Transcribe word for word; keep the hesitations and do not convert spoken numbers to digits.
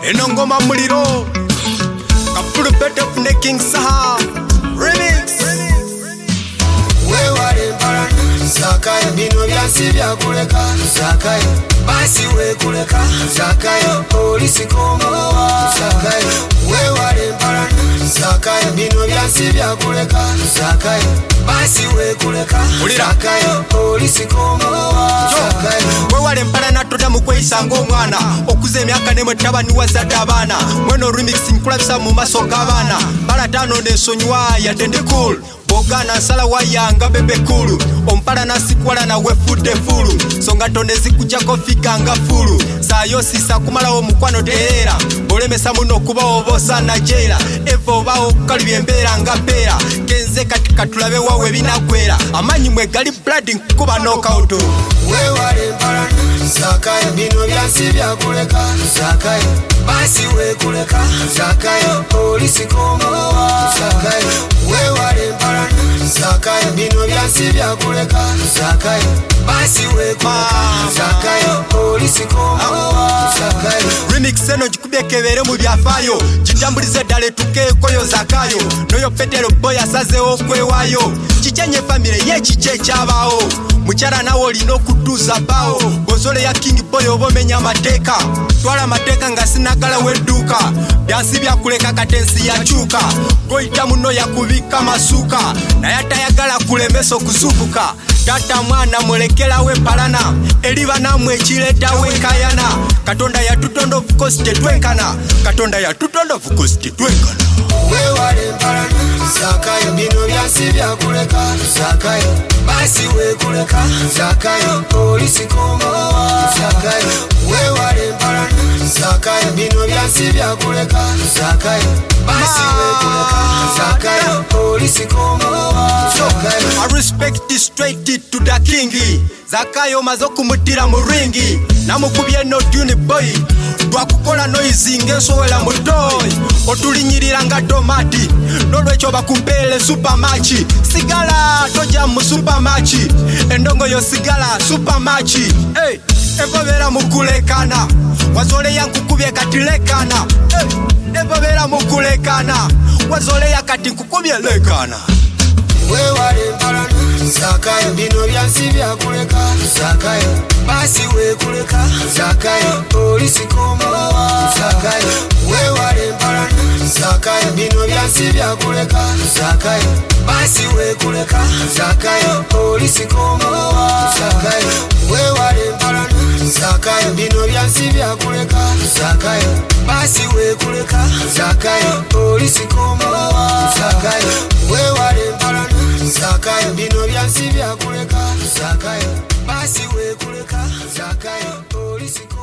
enongoma muliro kapulu better of the King Saha remix wewale mparana Zakayo bino byansi byakuleka Zakayo basi we kuleka Zakayo polisi komowa Zakayo wewale mparana Zakayo bino byansi byakuleka Zakayo basi we kuleka Zakayo polisi komowa Zakayo wewale mparana toda mukweisa ng'omwana okuze emyaka nemwe tabani wazadde abaana mweno remix nkulabisa mu maso g'abaana bala tano nesonywa yadde cool Bogana nsala wayanga bebe kulu ompala nasikwala nawe fudde fulu songa tonde zikujjako fikanga fulu sayo sisa kumalawo mukwano teera olemesa muno okuba obosa na jera evo bawo kalibye embeera nga beera kenze kati katulabe wawe binakwera amanyi mwe gali blood nkuba knockout wewale mparana Zakayo bino byansi byakuleka Zakayo basi we kuleka Zakayo polisi komowa Zakayo wewale mparana Zakayo bino byansi byakuleka Zakayo basi we kuleka Zakayo polisi komowa Zakayo remix eno jikubye kebere mu byafayo jitambulize dale tukekoyo Zakayo noyo Petero boy asazeho kwewayo kichenye family ye kiche cyabawo mukyala nawo olina okutuuza bawo gozole ya King Boy obomenya amateeka twala amateeka nga sinagala wedduuka byansi byakuleka katensi yakyuka goyita muno yakubika masuka naye atayagala kulemesa okuzubuka tata mwana mulekerawe palana eriba namwe ekireetawo enkayana katonda yatutonda of course tetwenkana katonda yatutonda of course tetwenkana wewale mparana Zakayo bino byansi byakuleka Zakayo basi we kuleka Zakayo polisi komowa Zakayo wewale mparana Zakayo bino byansi byakuleka Zakayo basi we kuleka Zakayo polisi komowa Zakayo I respect this straight to the king Zakayo mazo kumutira mu ringi namukubye no tune boy twakukola noise ngesowela mutoyi otulinyirira nga tomati nolwekyo bakumpele supermatch sigala toja mu supermatch endongo yo sigala supermatch hey evobera mukulekana wazole yankukubye katilekana hey evobera mukulekana wazole yakati nkukubye lekana wewale mparana Zakayo bino byansi byakuleka Zakayo basi we kuleka Zakayo polisi komowa Zakayo wewale mparana Zakayo bino byansi byakuleka Zakayo basi we kuleka Zakayo polisi komowa Zakayo wewale mparana Zakayo bino byansi byakuleka Zakayo basi we kuleka Zakayo polisi komowa Zakayo wewale mparana Zakayo bino byansi byakuleka Zakayo basi we kuleka Zakayo polisi